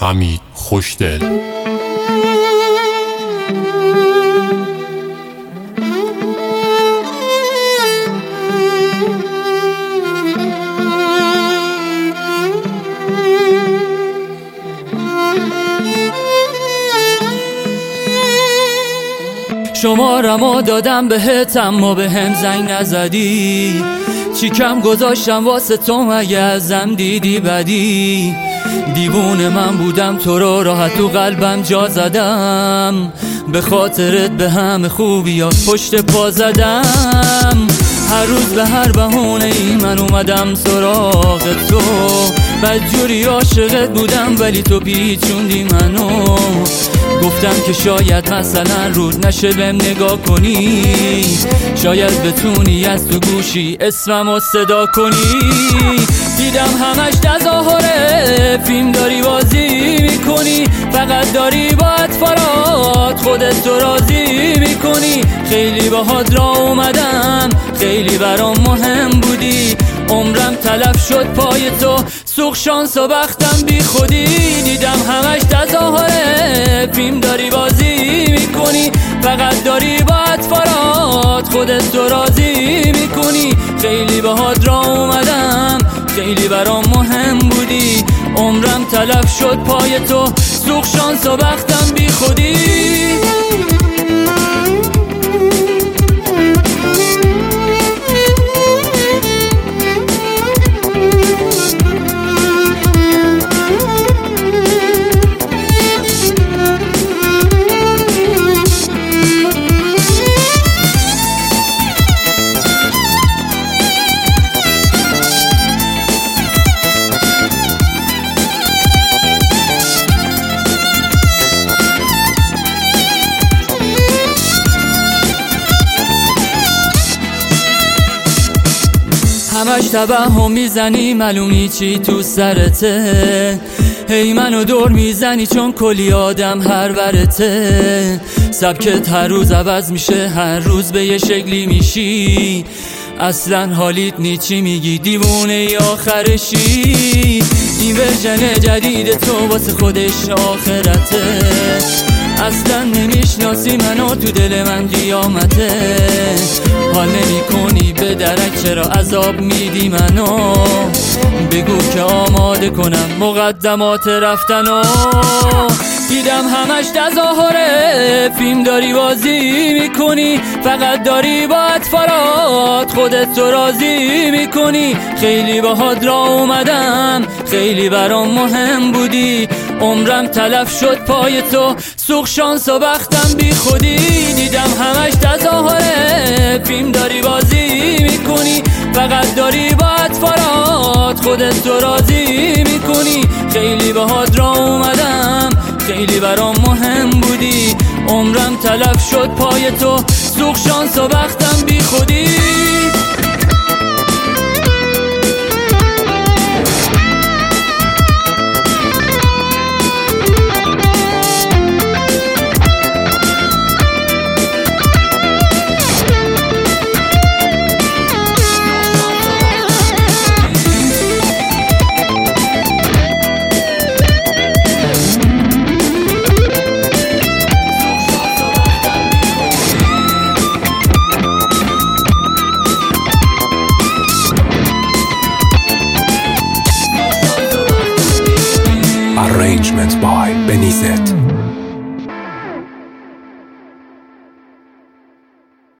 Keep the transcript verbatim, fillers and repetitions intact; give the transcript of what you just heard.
حمید خوشدل. شمارمو دادم بهت اما به هم زنگ نزدی، چی کم گذاشتم واسه تو مگه ازم دیدی بدی؟ دیوونه من بودم تو رو راحت تو قلبم جا زدم، به خاطرت به همه خوبی یا پشت پا زدم. هر روز به هر بهونه ای من اومدم سراغ تو، بدجوری عاشقت بودم ولی تو پیچوندی منو. گفتم که شاید مثلا رود نشه بهم نگاه کنی، شاید بتونی از تو گوشی اسممو صدا کنی. دیدم همش تظاهره، فیلم داری بازی میکنی، فقط داری با اطفالات خودت تو راضی میکنی. خیلی باهات را اومدم، خیلی برام مهم بودی، عمرم تلف شد پای تو، سوخ شانس و بختم بی خودی. دیدم همش تظاهره، فیلم داری بازی میکنی، فقط داری با اطفالات خودت تو راضی میکنی. خیلی باهات را اومدم، خیلی برام مهم بودی، عمرم تلف شد پای تو، سوخ شانس و بختم بی خودی. همش تبهم میزنی معلومی چی تو سرته، هی منو دور میزنی چون کلی آدم هر ورته. سبکت هر روز عوض میشه، هر روز به یه شکلی میشی، اصلا حالیت نیچی میگی، دیوونه ای آخرشی. این ورژن جدید تو واسه خودش آخرته، اصلا نمیشناسی منو، تو دل من قیامته. حال نمی کنی به درک، چرا عذاب میدی منو؟ بگو که آماده کنم مقدمات رفتنو. دیدم همش تظاهره، فیلم داری بازی میکنی، فقط داری با اطفالات خودت تو راضی میکنی. خیلی باهات را اومدم، خیلی برام مهم بودی، عمرم تلف شد پای تو، سوخ شانس و بختم بی خودی. دیدم همش تظاهره، فیلم داری بازی میکنی، فقط داری با اطفالات خودت تو راضی میکنی. خیلی باهات را اومدم، خیلی برام مهم بودی، عمرم تلف شد پای تو، سوخ شانس و بختم بی خودی. Arrangements by Benizet.